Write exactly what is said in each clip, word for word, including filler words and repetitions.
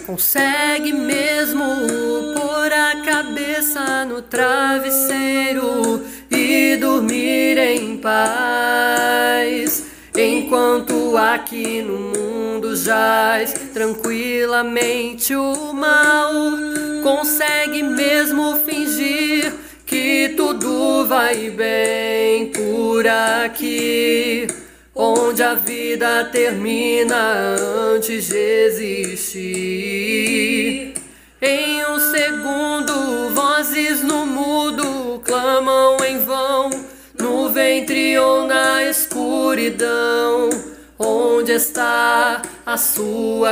Consegue mesmo pôr a cabeça no travesseiro e dormir em paz, enquanto aqui no mundo jaz tranquilamente o mal. Consegue mesmo fingir que tudo vai bem por aqui, onde a vida termina antes de existir. Em um segundo, vozes no mudo clamam em vão, no ventre ou na escuridão. Onde está a sua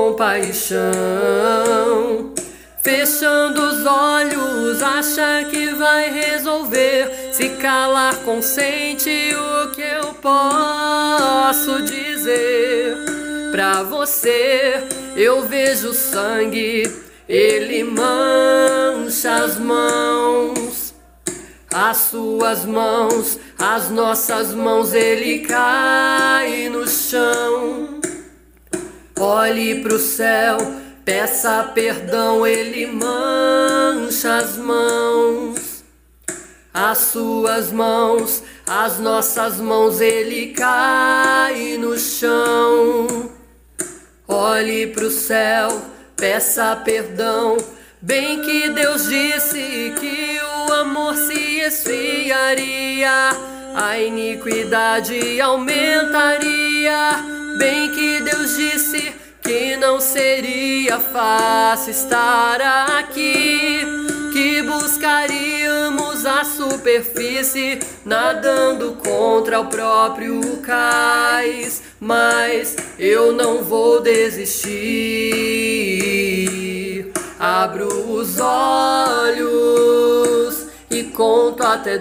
compaixão? Fechando os olhos, acha que vai resolver. Se calar, consente o que eu posso dizer. Pra você eu vejo sangue, ele mancha as mãos, as suas mãos, as nossas mãos, ele cai no chão. Olhe pro céu, peça perdão, ele mancha as mãos, as suas mãos, as nossas mãos, ele cai no chão. Olhe pro céu, peça perdão, bem que Deus disse que o amor se esfriaria, a iniquidade aumentaria. Bem que Deus disse que não seria fácil estar aqui, que buscaríamos a superfície, nadando contra o próprio cais. Mas eu não vou desistir. Abro os olhos e conto até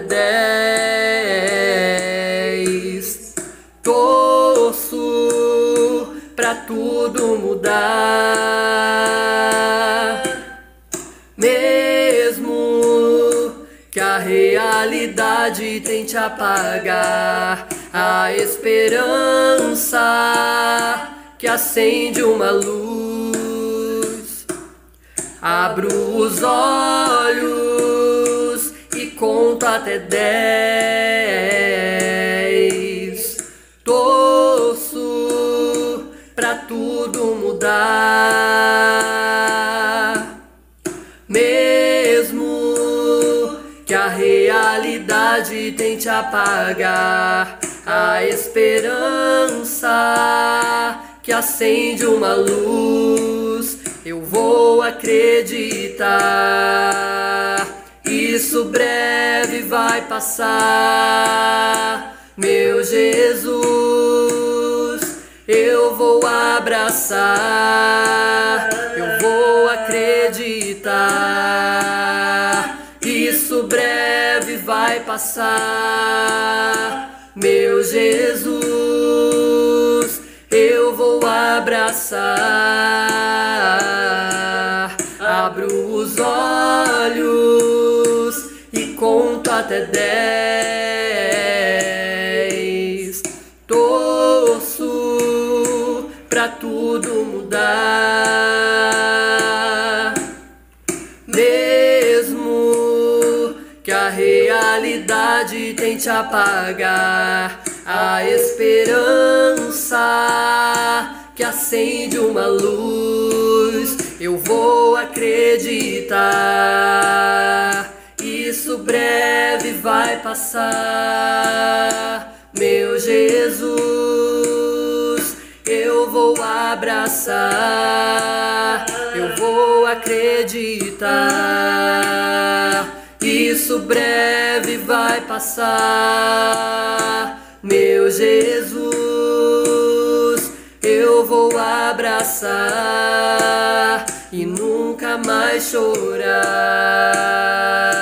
dez. Torço pra tudo mudar, mesmo que a realidade tente apagar a esperança que acende uma luz. Abro os olhos e conto até dez. Torço pra tudo mudar, mesmo que a realidade tente apagar a esperança que acende uma luz. Eu vou acreditar, isso breve vai passar. Meu Jesus, eu vou abraçar, eu vou acreditar, isso breve vai passar. Meu Jesus, eu vou abraçar. Abro os olhos e conto até dez. Torço pra tudo mudar, mesmo que a realidade tente apagar a esperança que acende uma luz. Eu vou acreditar, isso breve vai passar. Meu Jesus, eu vou abraçar, eu vou acreditar, isso breve vai passar. Meu Jesus, eu vou abraçar e nunca mais chorar.